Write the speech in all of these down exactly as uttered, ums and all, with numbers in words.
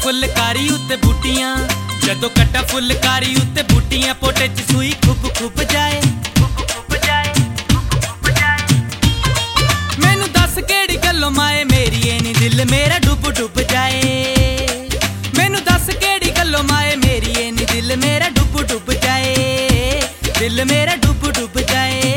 फुलकारी उत्ते बूटियां, जदों कट्टा फुलकारी उत्ते बूटियां, पोटे च सूई खुब खुब जाए, खुब खुब जाए, खुब जाए। मैनू दस केड़ी गल्लों माए मेरी ए नी दिल मेरा डुब डुब जाए। मैनू दस केड़ी गल्लों माए मेरी ए नी दिल मेरा डुब डुब जाए, दिल मेरा डुब डुब जाए।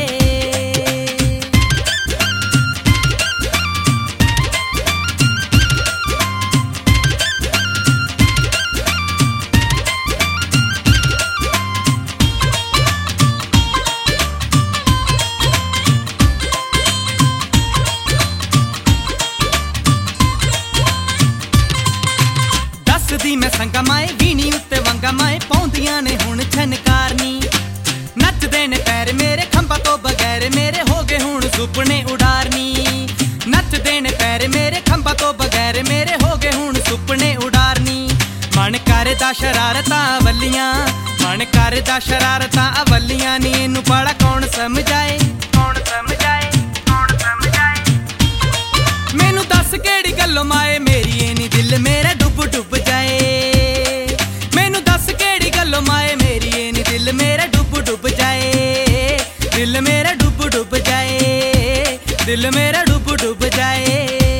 दी मैं संगा माए वीणी उत्ते वंगा माए, पौंदियां ने हुण छनकारनी। नचदे ने पैर मेरे खंभा तो बगैर मेरे हो गए हुण सुपने उडारनी। नचदे ने पैर मेरे खंभा तो बगैर मेरे हो गए हुण सुपने उडारनी। मन करदा शरारतां अवलियां, मन करदा शरारतां अवलियां नी, इनू बड़ा कौन समझाए, कौन समझाए, कौन समझाए। मैनू दस केड़ी गल्लों माए मेरी ए नी दिल मेरा डुब डुब जाए। मैनू दस केड़ी गल्लों माए मेरी ए नी दिल मेरा डुब डुब जाए, दिल मेरा डुब डुब जाए, दिल मेरा डुब डुब जाए।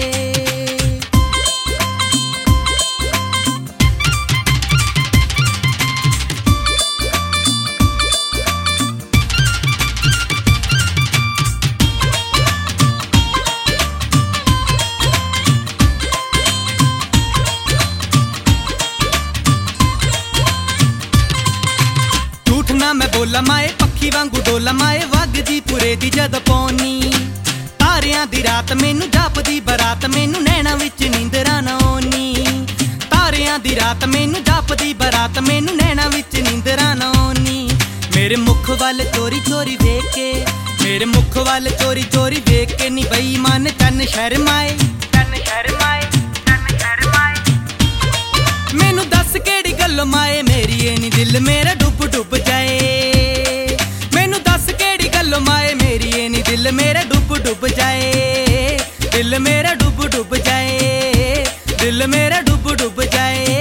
मैं बोला माए पक्षी वांगू डोला माए, वगदी पुरे दी जद पौनी। तारियां दी रात मैनू जापदी बरात, मैनू नैना विच नींदरां ना आउनी। तारियां दी रात मैनू जापदी बरात, मैनू नैना विच नींदरां ना आउनी। मेरे मुख वाल चोरी चोरी वेख के, मेरे मुख वाल चोरी चोरी वेख के नी बेईमान चन शर्माए, चन शर्माए, चन शर्माए। मैनू दस केड़ी गल्लों माए मेरी ए नी दिल मेरा डुब डुब जाए। मैनू दस केड़ी गल्लों माए मेरी ए नी दिल मेरा डुब डुब जाए, दिल मेरा डुब डुब जाए, दिल मेरा डुब डुब जाए।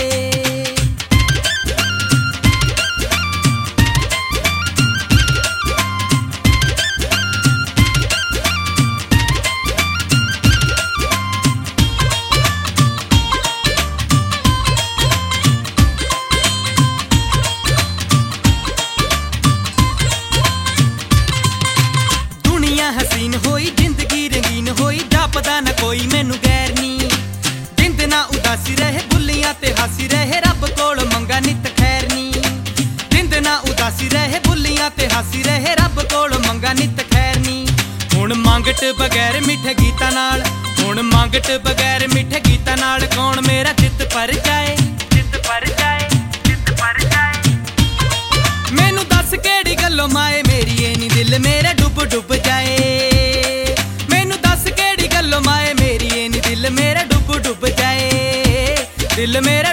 हसीन होई जिंदगी रंगीन होई, जापदा ना कोई मैनू गैर नी। जिंद ना उदासी रहे बुलियां ते हासी रहे, रब कोल मंगा नित खैर नी। जिंद ना उदासी रहे बुलियां ते हासी रहे, रब कोल मंगा नित खैर नी। हुण मंगट बगैर मिठे गीतां नाल, हुण मंगट बगैर मिठे गीतां नाल, कौन मेरा चित पर जाए, चित पर जाए, चित पर जाए। मैनू दस केड़ी गल्लों माए मेरी ए नी दिल मेरा डुब डुब जाए। मैनू दस केड़ी गल्लों माए मेरी ए नी दिल मेरा डुब डुब जाए, दिल मेरा